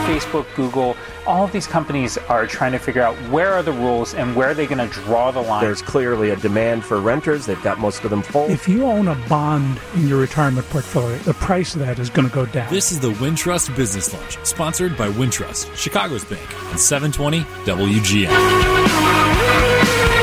Facebook, Google, all of these companies are trying to figure out where are the rules and where are they going to draw the line. There's clearly a demand for renters. They've got most of them full. If you own a bond in your retirement portfolio, the price of that is going to go down. This is the Wintrust Business Lunch, sponsored by Wintrust, Chicago's bank, and 720 WGN.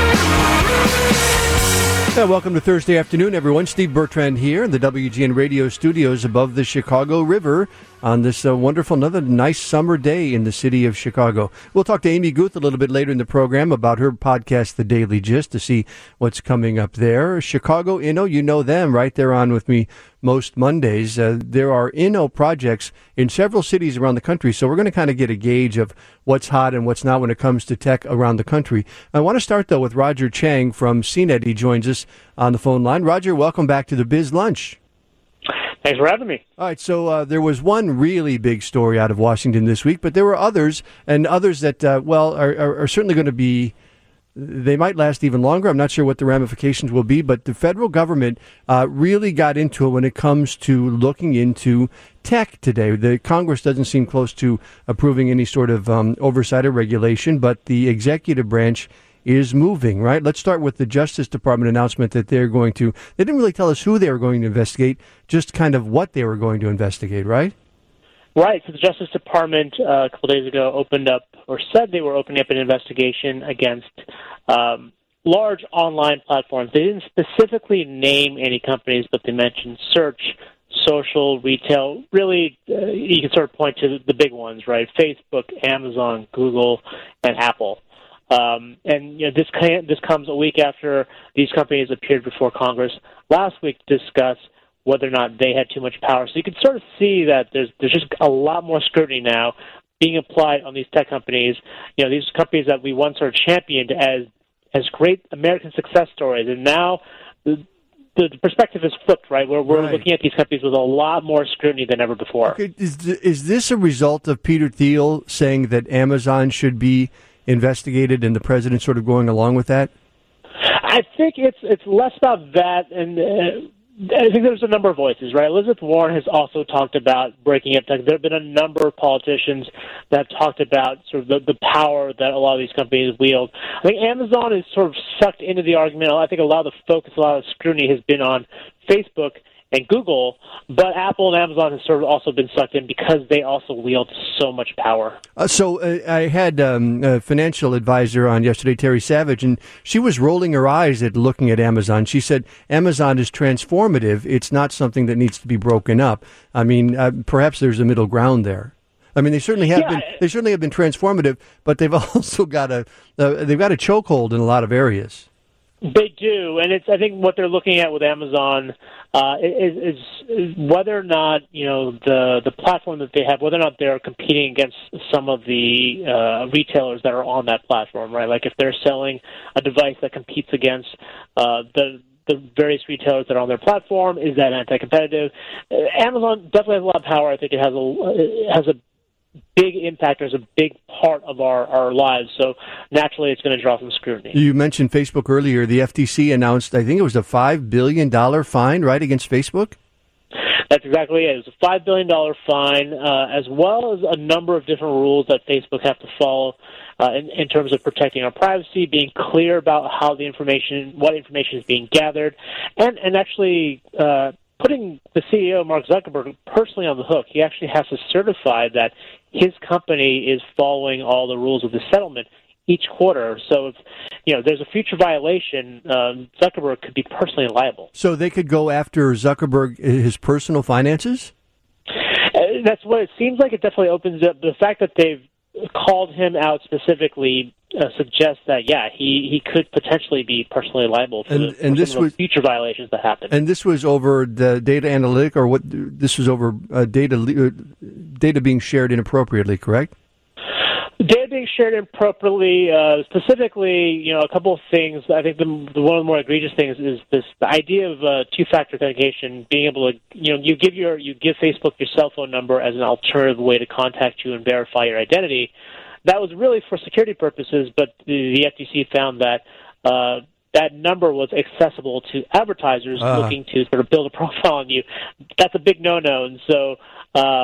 Welcome to Thursday afternoon, everyone. Steve Bertrand here in the WGN radio studios above the Chicago River on this wonderful, another nice summer day in the city of Chicago. We'll talk to Amy Guth a little bit later in the program about her podcast, The Daily Gist, to see what's coming up there. Chicago Inno, you know them, right? They're on with me most Mondays. There are Inno projects in several cities around the country, so we're going to kind of get a gauge of what's hot and what's not when it comes to tech around the country. I want to start, though, with Roger Chang from CNET. He joins us on the phone line. Roger, welcome back to the Biz Lunch. Thanks for having me. All right, so there was one really big story out of Washington this week, but there were others, and others that, are certainly going to be, they might last even longer. I'm not sure what the ramifications will be, but the federal government really got into it when it comes to looking into tech today. The Congress doesn't seem close to approving any sort of oversight or regulation, but the executive branch is moving, right? Let's start with the Justice Department announcement that they didn't really tell us who they were going to investigate, just kind of what they were going to investigate, right? Right. So the Justice Department a couple days ago opened up, or said they were opening up an investigation against large online platforms. They didn't specifically name any companies, but they mentioned search, social, retail. Really, you can sort of point to the big ones, right? Facebook, Amazon, Google, and Apple. This comes a week after these companies appeared before Congress last week to discuss whether or not they had too much power. So you can sort of see that there's just a lot more scrutiny now being applied on these tech companies. You know, these companies that we once sort of championed as great American success stories, and now the perspective is flipped, right? We're looking at these companies with a lot more scrutiny than ever before. Okay, is this a result of Peter Thiel saying that Amazon should be investigated and the president sort of going along with that? I think it's less about that, and I think there's a number of voices, right? Elizabeth Warren has also talked about breaking up tech. There have been a number of politicians that have talked about sort of the power that a lot of these companies wield. I think Amazon is sort of sucked into the argument. I think a lot of the focus, a lot of scrutiny has been on Facebook and Google, but Apple and Amazon have sort of also been sucked in because they also wield so much power. I had a financial advisor on yesterday, Terry Savage, and she was rolling her eyes at looking at Amazon. She said Amazon is transformative. It's not something that needs to be broken up. I mean, perhaps there's a middle ground there. I mean, they certainly have been. They certainly have been transformative, but they've also got a chokehold in a lot of areas. They do, and I think what they're looking at with Amazon is whether or not the platform that they have, whether or not they're competing against some of the retailers that are on that platform, right? Like if they're selling a device that competes against the various retailers that are on their platform, is that anti-competitive? Amazon definitely has a lot of power. I think it has a big impact, as a big part of our lives, so naturally it's going to draw some scrutiny. You mentioned Facebook earlier. The FTC announced, I think it was a $5 billion fine, right, against Facebook? That's exactly it. It was a $5 billion fine, as well as a number of different rules that Facebook have to follow in terms of protecting our privacy, being clear about what information is being gathered, and actually putting the CEO, Mark Zuckerberg, personally on the hook. He actually has to certify that his company is following all the rules of the settlement each quarter. So if there's a future violation, Zuckerberg could be personally liable. So they could go after Zuckerberg, his personal finances? That's what it seems like. It definitely opens up. The fact that they've called him out specifically suggests that, he could potentially be personally liable for the future violations that happen. And this was over the data analytic, or what? This was over data being shared inappropriately, correct? Data being shared inappropriately, specifically, a couple of things. I think one of the more egregious things is the idea of two-factor authentication, being able to, you give Facebook your cell phone number as an alternative way to contact you and verify your identity. That was really for security purposes, but the FTC found that that number was accessible to advertisers looking to sort of build a profile on you. That's a big no-no, and so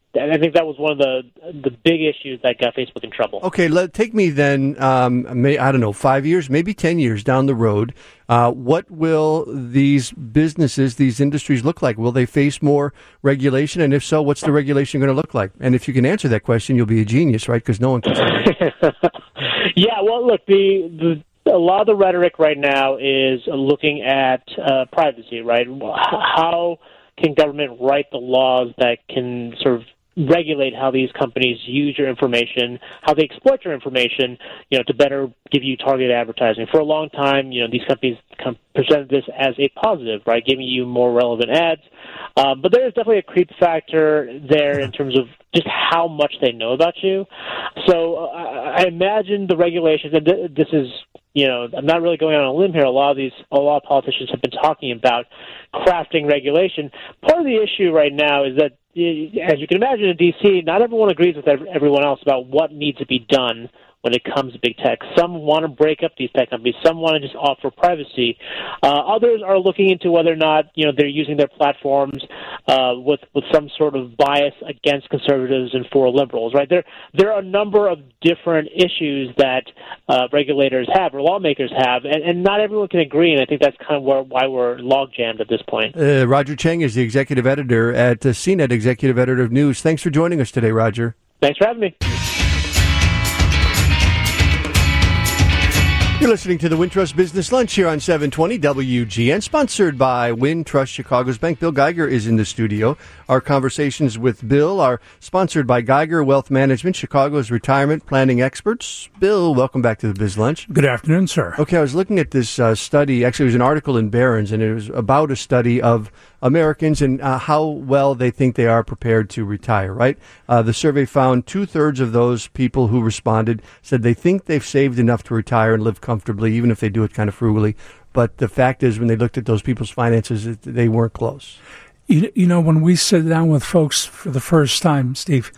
I think that was one of the big issues that got Facebook in trouble. Okay, take me then, I don't know, 5 years, maybe 10 years down the road. What will these businesses, these industries look like? Will they face more regulation? And if so, what's the regulation going to look like? And if you can answer that question, you'll be a genius, right? Because no one can say that. Yeah, well, look, a lot of the rhetoric right now is looking at privacy, right? How can government write the laws that can sort of regulate how these companies use your information, how they exploit your information, to better give you targeted advertising. For a long time, these companies presented this as a positive, right, giving you more relevant ads. But there is definitely a creep factor there in terms of just how much they know about you. So I imagine the regulations, and this is, I'm not really going on a limb here. A lot of politicians have been talking about crafting regulation. Part of the issue right now is that, as you can imagine in D.C., not everyone agrees with everyone else about what needs to be done when it comes to big tech. Some want to break up these tech companies. Some want to just offer privacy. Others are looking into whether or not they're using their platforms with some sort of bias against conservatives and for liberals. Right? There are a number of different issues that regulators have or lawmakers have, and not everyone can agree. And I think that's kind of why we're log jammed at this point. Roger Cheng is the executive editor at CNET, executive editor of News. Thanks for joining us today, Roger. Thanks for having me. You're listening to the Wintrust Business Lunch here on 720 WGN, sponsored by Wintrust Chicago's Bank. Bill Geiger is in the studio. Our conversations with Bill are sponsored by Geiger Wealth Management, Chicago's retirement planning experts. Bill, welcome back to the Biz Lunch. Good afternoon, sir. Okay, I was looking at this study. Actually, it was an article in Barron's, and it was about a study of Americans and how well they think they are prepared to retire, right? The survey found 2/3 of those people who responded said they think they've saved enough to retire and live comfortably, even if they do it kind of frugally. But the fact is, when they looked at those people's finances, they weren't close. When we sit down with folks for the first time, Steve,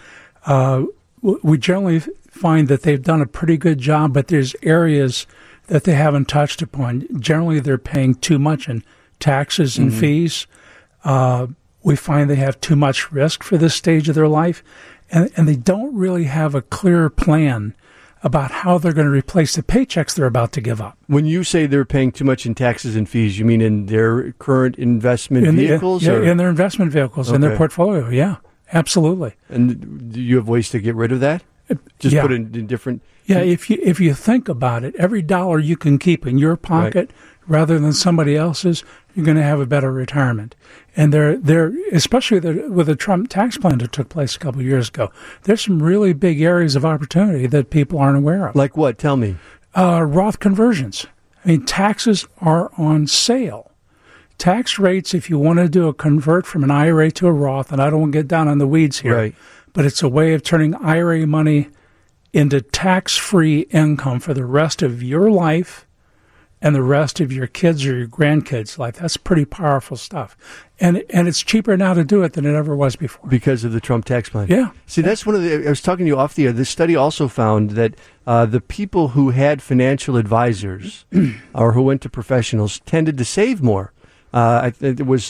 we generally find that they've done a pretty good job, but there's areas that they haven't touched upon. Generally, they're paying too much in taxes and fees. We find they have too much risk for this stage of their life, and they don't really have a clear plan about how they're going to replace the paychecks they're about to give up. When you say they're paying too much in taxes and fees, you mean in their current investment vehicles? In their investment vehicles, in their portfolio, yeah, absolutely. And do you have ways to get rid of that? Just put it in different... Yeah, if you think about it, every dollar you can keep in your pocket rather than somebody else's, you're going to have a better retirement. And there, especially with the Trump tax plan that took place a couple of years ago, there's some really big areas of opportunity that people aren't aware of. Like what? Tell me. Roth conversions. I mean, taxes are on sale. Tax rates, if you want to do a convert from an IRA to a Roth, and I don't want to get down on the weeds here, but it's a way of turning IRA money into tax-free income for the rest of your life and the rest of your kids' or your grandkids' life. That's pretty powerful stuff. And it's cheaper now to do it than it ever was before. Because of the Trump tax plan. Yeah. See, that's one of the... I was talking to you off the air. This study also found that the people who had financial advisors or who went to professionals tended to save more. It was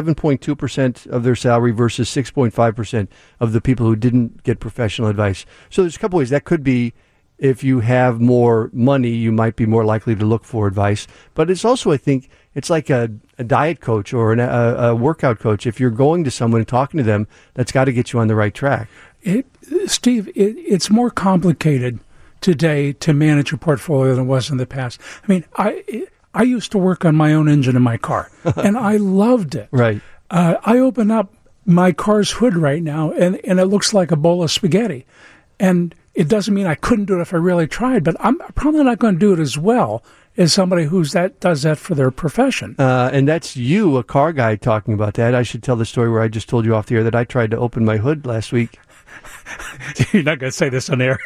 7.2% of their salary versus 6.5% of the people who didn't get professional advice. So there's a couple ways. That could be if you have more money, you might be more likely to look for advice. But it's also, I think, it's like a diet coach or a workout coach. If you're going to someone and talking to them, that's got to get you on the right track. Steve, it's more complicated today to manage a portfolio than it was in the past. I mean, I used to work on my own engine in my car, and I loved it. Right. I open up my car's hood right now, and it looks like a bowl of spaghetti. And it doesn't mean I couldn't do it if I really tried, but I'm probably not going to do it as well as somebody does that for their profession. And that's you, a car guy, talking about that. I should tell the story where I just told you off the air that I tried to open my hood last week. You're not going to say this on air.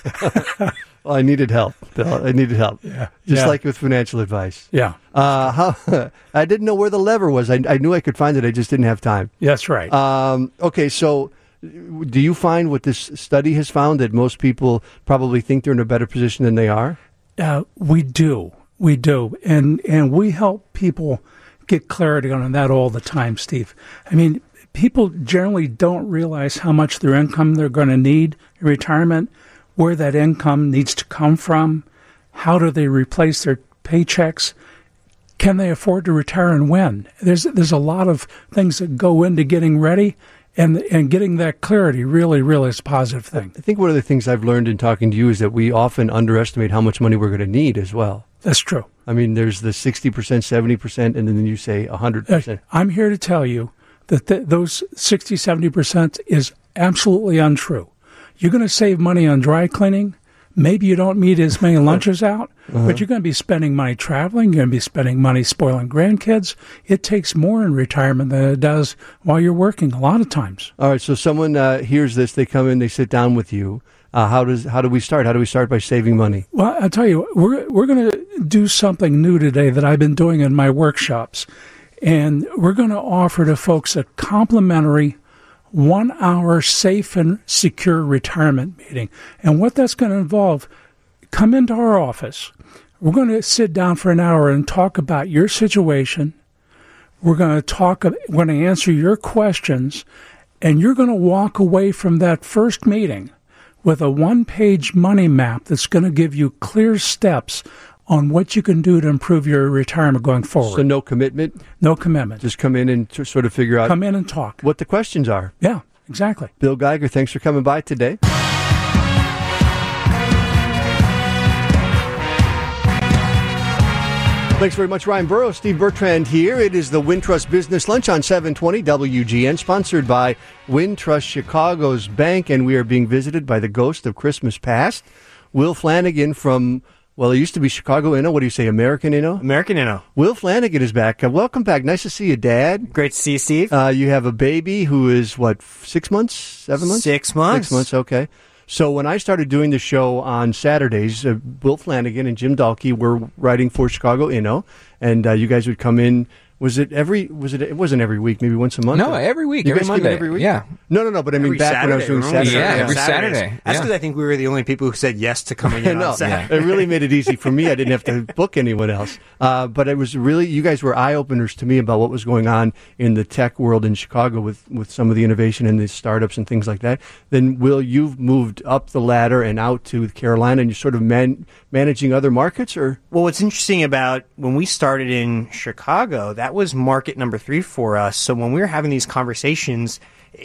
Well, I needed help, Bill. I needed help. Yeah. Just like with financial advice. Yeah. I didn't know where the lever was. I knew I could find it. I just didn't have time. That's right. Okay, so do you find what this study has found, that most people probably think they're in a better position than they are? We do. We do. And we help people get clarity on that all the time, Steve. I mean, people generally don't realize how much their income they're going to need in retirement, where that income needs to come from, how do they replace their paychecks, can they afford to retire and when? There's a lot of things that go into getting ready, and getting that clarity really, really is a positive thing. I think one of the things I've learned in talking to you is that we often underestimate how much money we're going to need as well. That's true. I mean, there's the 60%, 70%, and then you say 100%. I'm here to tell you that those 60, 70% is absolutely untrue. You're going to save money on dry cleaning. Maybe you don't meet as many lunches out, but you're going to be spending money traveling. You're going to be spending money spoiling grandkids. It takes more in retirement than it does while you're working a lot of times. All right, so someone hears this, they come in, they sit down with you. How do we start? How do we start by saving money? Well, I'll tell you, we're going to do something new today that I've been doing in my workshops, and we're going to offer to folks a complimentary 1-hour safe and secure retirement meeting. And what that's going to involve, come into our office. We're going to sit down for an hour and talk about your situation. We're going to answer your questions, and you're going to walk away from that first meeting with a 1-page money map that's going to give you clear steps on what you can do to improve your retirement going forward. So no commitment? No commitment. Just come in and sort of figure out... Come in and talk. What the questions are. Yeah, exactly. Bill Geiger, thanks for coming by today. Thanks very much, Ryan Burrows. Steve Bertrand here. It is the Wintrust Business Lunch on 720 WGN, sponsored by Wintrust Chicago's Bank, and we are being visited by the ghost of Christmas past, Will Flanagan from... Well, it used to be Chicago Inno. What do you say, American Inno? American Inno. Will Flanagan is back. Welcome back. Nice to see you, Dad. Great to see you, Steve. You have a baby who is, 6 months? 7 months? 6 months. 6 months, okay. So when I started doing the show on Saturdays, Will Flanagan and Jim Dahlke were writing for Chicago Inno, and you guys would come in. It wasn't every week, maybe once a month? No, every week, you every guys Monday. Came in every week? Yeah. No, but I mean, back when I was doing Saturday. Yeah, every Saturday. That's because I think we were the only people who said yes to coming in on Saturday. It really made it easy for me. I didn't have to book anyone else. But it was really, you guys were eye-openers to me about what was going on in the tech world in Chicago with some of the innovation and the startups and things like that. Then, Will, you've moved up the ladder and out to Carolina, and you're sort of managing other markets? Or Well, what's interesting about when we started in Chicago, that was market number 3 for us. So when we were having these conversations,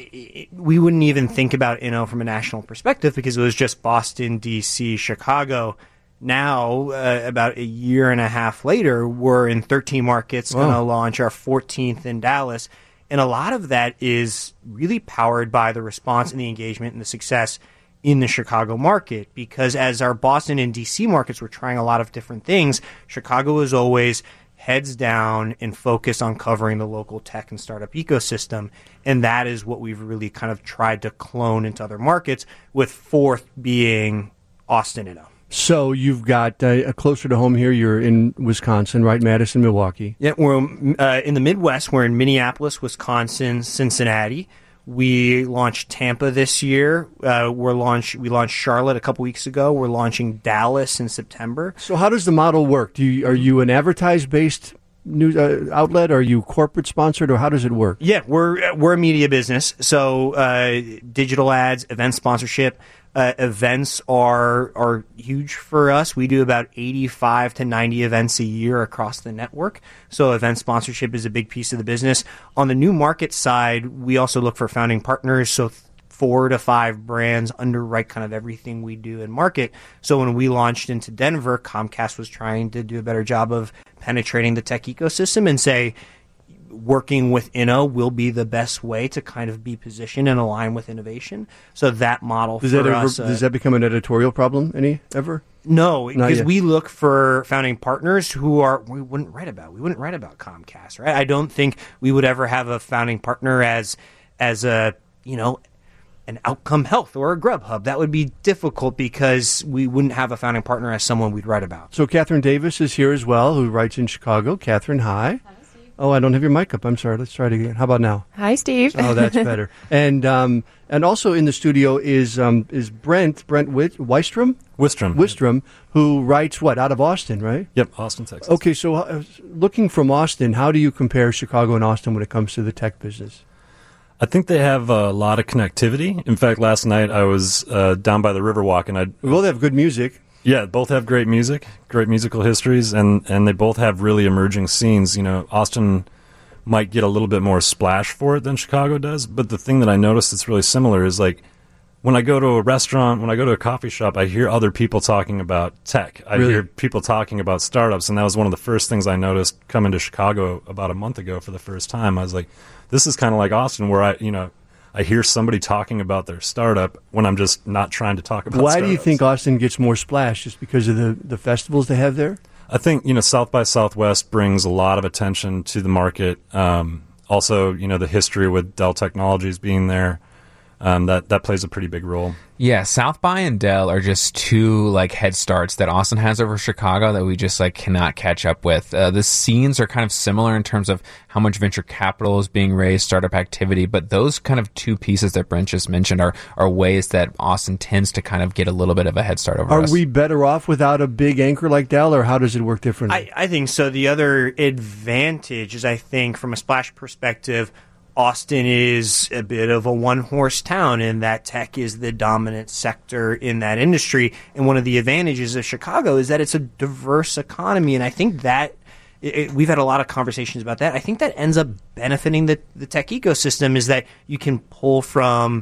we wouldn't even think about Inno from a national perspective because it was just Boston, D.C., Chicago. Now, about a year and a half later, we're in 13 markets, going to launch our 14th in Dallas. And a lot of that is really powered by the response and the engagement and the success in the Chicago market, because as our Boston and D.C. markets were trying a lot of different things, Chicago was always heads down and focused on covering the local tech and startup ecosystem. And that is what we've really kind of tried to clone into other markets, with fourth being Austin Inno. So you've got closer to home here. You're in Wisconsin, right? Madison, Milwaukee. Yeah, we're in the Midwest. We're in Minneapolis, Wisconsin, Cincinnati. We launched Tampa this year. We launched Charlotte a couple weeks ago. We're launching Dallas in September. So how does the model work? Are you an advertise-based news outlet? Are you corporate sponsored, or how does it work? Yeah, we're a media business. So digital ads, event sponsorship. Events are huge for us. We do about 85 to 90 events a year across the network. So event sponsorship is a big piece of the business. On the new market side, we also look for founding partners. So 4 to 5 brands underwrite kind of everything we do in market. So when we launched into Denver, Comcast was trying to do a better job of penetrating the tech ecosystem and say, working with Inno will be the best way to kind of be positioned and align with innovation. So that model does that become an editorial problem ever? No, because we look for founding partners who we wouldn't write about. We wouldn't write about Comcast, right? I don't think we would ever have a founding partner as a, an Outcome Health or a Grubhub. That would be difficult because we wouldn't have a founding partner as someone we'd write about. So Catherine Davis is here as well, who writes in Chicago. Catherine, hi. Oh, I don't have your mic up. I'm sorry. Let's try it again. How about now? Hi, Steve. Oh, that's better. And also in the studio is Brent Wistrom, who writes out of Austin, right? Yep, Austin, Texas. Okay, so looking from Austin, how do you compare Chicago and Austin when it comes to the tech business? I think they have a lot of connectivity. In fact, last night I was down by the Riverwalk, and We both have good music. Yeah, both have great music, great musical histories, and they both have really emerging scenes. You know, Austin might get a little bit more splash for it than Chicago does, but the thing that I noticed that's really similar is, like, when I go to a restaurant, when I go to a coffee shop, I hear other people talking about tech. I hear people talking about startups, and that was one of the first things I noticed coming to Chicago about a month ago for the first time. I was like, this is kind of like Austin, where I hear somebody talking about their startup when I'm just not trying to talk about Why startups. do you think Austin gets more splash? Just because of the festivals they have there? I think, South by Southwest brings a lot of attention to the market. Also, the history with Dell Technologies being there, that plays a pretty big role. Yeah, South by and Dell are just two head starts that Austin has over Chicago that we just cannot catch up with. The scenes are kind of similar in terms of how much venture capital is being raised, startup activity, but those kind of two pieces that Brent just mentioned are ways that Austin tends to kind of get a little bit of a head start over us. Are we better off without a big anchor like Dell, or how does it work differently? I think so. The other advantage is, I think, from a splash perspective, Austin is a bit of a one-horse town in that tech is the dominant sector in that industry. And one of the advantages of Chicago is that it's a diverse economy. And I think that we've had a lot of conversations about that. I think that ends up benefiting the tech ecosystem, is that you can pull from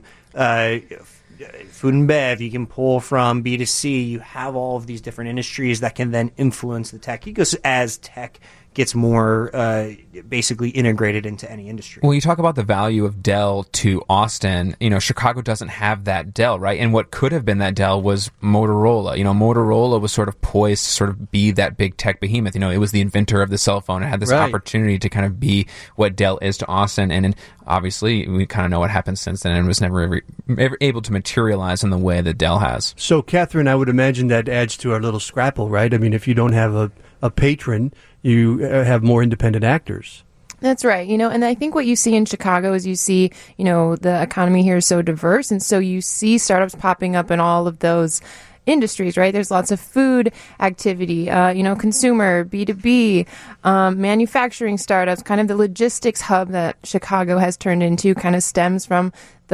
food and bev, you can pull from B2C. You have all of these different industries that can then influence the tech ecosystem as tech gets more basically integrated into any industry. When you talk about the value of Dell to Austin, Chicago doesn't have that Dell, right? And what could have been that Dell was Motorola. Motorola was sort of poised to sort of be that big tech behemoth. It was the inventor of the cell phone. It had this opportunity to kind of be what Dell is to Austin. And obviously, we kind of know what happened since then, and was never ever able to materialize in the way that Dell has. So, Catherine, I would imagine that adds to our little scrapple, right? I mean, if you don't have a patron, you have more independent actors. That's right. And I think what you see in Chicago is you see, the economy here is so diverse. And so you see startups popping up in all of those industries, right? There's lots of food activity, consumer, B2B, manufacturing startups. Kind of the logistics hub that Chicago has turned into kind of stems from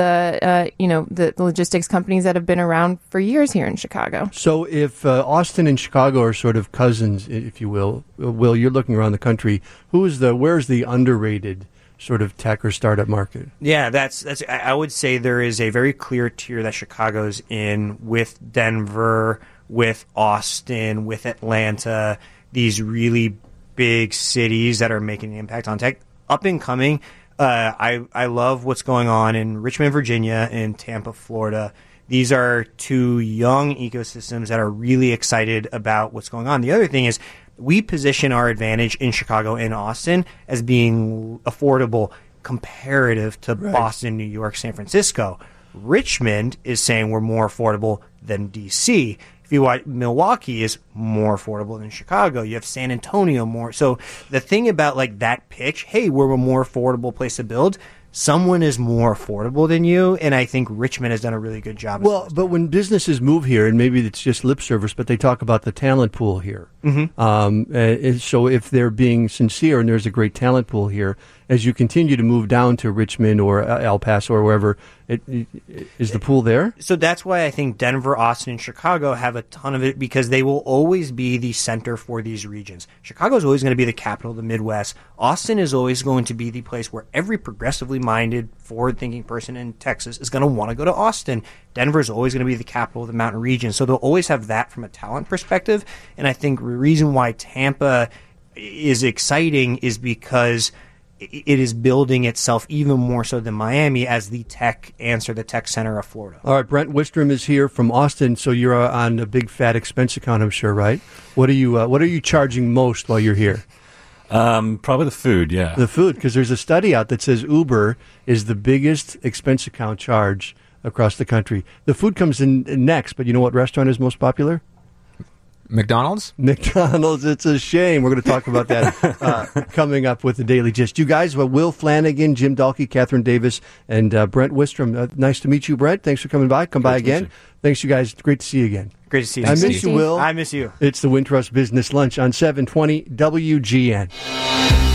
the logistics companies that have been around for years here in Chicago. So if Austin and Chicago are sort of cousins, if you will, you're looking around the country, where's the underrated sort of tech or startup market? Yeah, that's. I would say there is a very clear tier that Chicago's in, with Denver, with Austin, with Atlanta, these really big cities that are making an impact on tech. Up and coming, I love what's going on in Richmond, Virginia, and Tampa, Florida. These are two young ecosystems that are really excited about what's going on. The other thing is, we position our advantage in Chicago and Austin as being affordable comparative to Boston, New York, San Francisco. Richmond is saying we're more affordable than D.C. If you watch, Milwaukee is more affordable than Chicago. You have San Antonio more. So the thing about that pitch, hey, we're a more affordable place to build, someone is more affordable than you, and I think Richmond has done a really good job. Well, but when businesses move here, and maybe it's just lip service, but they talk about the talent pool here. Mm-hmm. So if they're being sincere and there's a great talent pool here, as you continue to move down to Richmond or El Paso or wherever, is the pool there? So that's why I think Denver, Austin, and Chicago have a ton of it, because they will always be the center for these regions. Chicago is always going to be the capital of the Midwest. Austin is always going to be the place where every progressively minded, forward-thinking person in Texas is going to want to go to Austin. Denver is always going to be the capital of the mountain region. So they'll always have that from a talent perspective. And I think the reason why Tampa is exciting is because it is building itself even more so than Miami as the tech answer, the tech center of Florida. All right, Brent Wistrom is here from Austin, so you're on a big fat expense account, I'm sure, right? What are you charging most while you're here? Probably the food, yeah. The food, because there's a study out that says Uber is the biggest expense account charge across the country. The food comes in next, but you know what restaurant is most popular? McDonald's? McDonald's. It's a shame. We're going to talk about that coming up with the Daily Gist. You guys, Will Flanagan, Jim Dahlke, Catherine Davis, and Brent Wistrom. Nice to meet you, Brent. Thanks for coming by. Come by again. Thanks, you guys. Great to see you again. Great to see you. I miss you, Will. I miss you. It's the Wintrust Business Lunch on 720 WGN.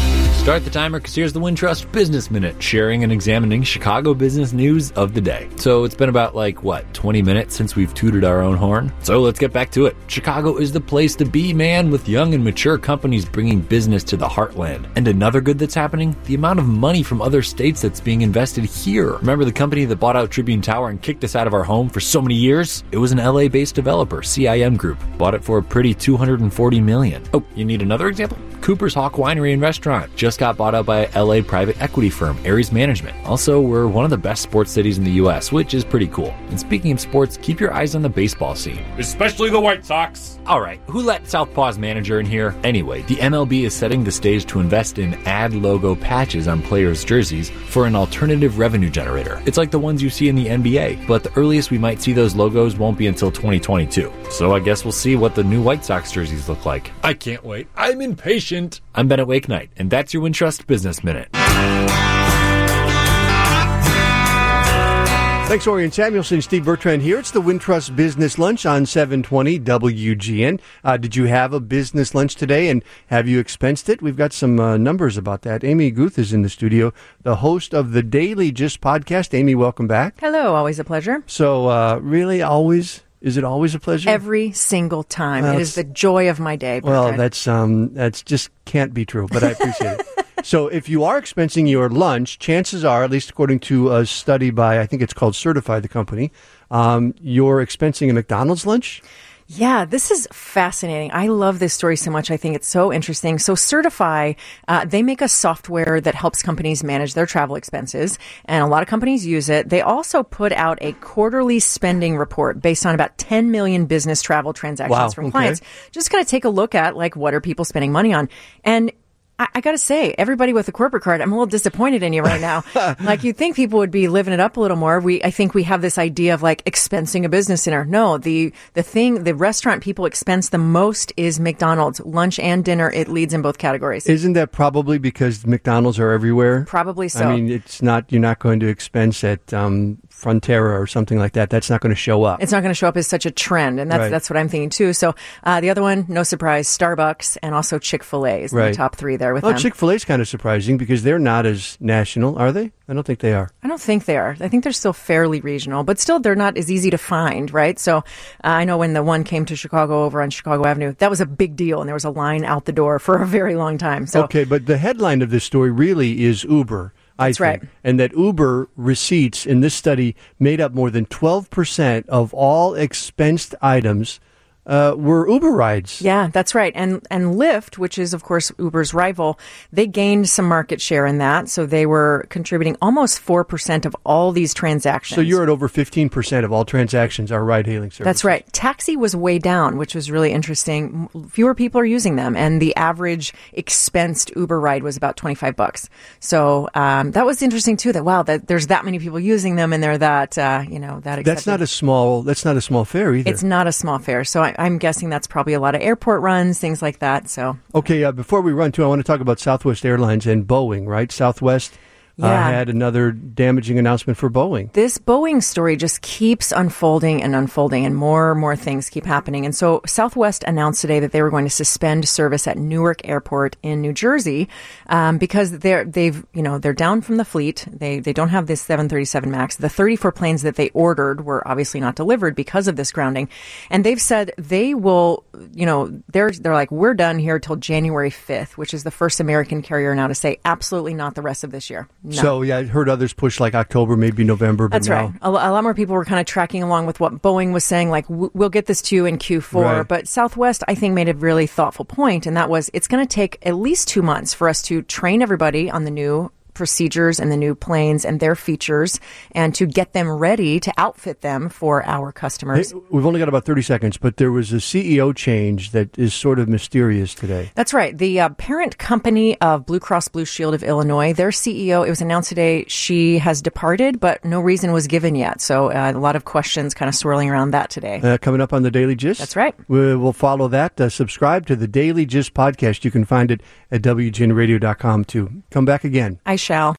Start the timer because here's the Wintrust Business Minute, sharing and examining Chicago business news of the day. So it's been about 20 minutes since we've tooted our own horn? So let's get back to it. Chicago is the place to be, man, with young and mature companies bringing business to the heartland. And another good that's happening, the amount of money from other states that's being invested here. Remember the company that bought out Tribune Tower and kicked us out of our home for so many years? It was an LA-based developer, CIM Group. Bought it for a pretty $240 million. Oh, you need another example? Cooper's Hawk Winery and Restaurant just got bought out by a LA private equity firm, Ares Management. Also, we're one of the best sports cities in the U.S., which is pretty cool. And speaking of sports, keep your eyes on the baseball scene. Especially the White Sox. All right, who let Southpaw's manager in here? Anyway, the MLB is setting the stage to invest in ad logo patches on players' jerseys for an alternative revenue generator. It's like the ones you see in the NBA, but the earliest we might see those logos won't be until 2022. So I guess we'll see what the new White Sox jerseys look like. I can't wait. I'm impatient. I'm Bennett Wakenight, and that's your Wintrust Business Minute. Thanks, Orion Samuelson. Steve Bertrand here. It's the Wintrust Business Lunch on 720 WGN. Did you have a business lunch today, and have you expensed it? We've got some numbers about that. Amy Guth is in the studio, the host of the Daily Gist podcast. Amy, welcome back. Hello, always a pleasure. So, really, is it always a pleasure? Every single time. Well, it is the joy of my day. Bertrand. Well, that's just can't be true, but I appreciate it. So if you are expensing your lunch, chances are, at least according to a study by, I think it's called Certify, the company, you're expensing a McDonald's lunch? Yeah, this is fascinating. I love this story so much. I think it's so interesting. So Certify, they make a software that helps companies manage their travel expenses, and a lot of companies use it. They also put out a quarterly spending report based on about 10 million business travel transactions from clients. Just going to take a look at, what are people spending money on? And I got to say, everybody with a corporate card, I'm a little disappointed in you right now. You'd think people would be living it up a little more. I think we have this idea of expensing a business dinner. No, the restaurant people expense the most is McDonald's. Lunch and dinner, it leads in both categories. Isn't that probably because McDonald's are everywhere? Probably so. I mean, you're not going to expense at Frontera or something like that. That's not going to show up. It's not going to show up as such a trend, and that's what I'm thinking too. So the other one, no surprise, Starbucks and also Chick-fil-A is in the top three there with them. Chick-fil-A is kind of surprising because they're not as national, are they? I don't think they are. I don't think they are. I think they're still fairly regional, but still they're not as easy to find, right? So I know when the one came to Chicago over on Chicago Avenue, that was a big deal, and there was a line out the door for a very long time. So okay, but the headline of this story really is Uber. That's right. And that Uber receipts in this study made up more than 12% of all expensed items were Uber rides. Yeah, that's right. And Lyft, which is, of course, Uber's rival, they gained some market share in that. So they were contributing almost 4% of all these transactions. So you're at over 15% of all transactions are ride-hailing services. That's right. Taxi was way down, which was really interesting. Fewer people are using them. And the average expensed Uber ride was about $25. So that was interesting, too, that there's that many people using them and they're that accepted. That's not a small fare either. It's not a small fare. So I'm guessing that's probably a lot of airport runs, things like that. So okay, before we run, too, I want to talk about Southwest Airlines and Boeing, right? Southwest had another damaging announcement for Boeing. This Boeing story just keeps unfolding, and more things keep happening. And so Southwest announced today that they were going to suspend service at Newark Airport in New Jersey because they're down from the fleet. They don't have this 737 MAX. The 34 planes that they ordered were obviously not delivered because of this grounding. And they've said they will, they're like, we're done here till January 5th, which is the first American carrier now to say absolutely not the rest of this year. No. So, yeah, I heard others push October, maybe November. But that's right. A lot more people were kind of tracking along with what Boeing was saying, we'll get this to you in Q4. Right. But Southwest, I think, made a really thoughtful point, and that was it's going to take at least 2 months for us to train everybody on the new procedures and the new planes and their features and to get them ready to outfit them for our customers. Hey, we've only got about 30 seconds, but there was a CEO change that is sort of mysterious today. That's right. The parent company of Blue Cross Blue Shield of Illinois, their CEO, it was announced today, she has departed, but no reason was given yet. So a lot of questions kind of swirling around that today. Coming up on the Daily Gist. That's right. We'll follow that. Subscribe to the Daily Gist podcast. You can find it at WGNradio.com too. Come back again. I shall.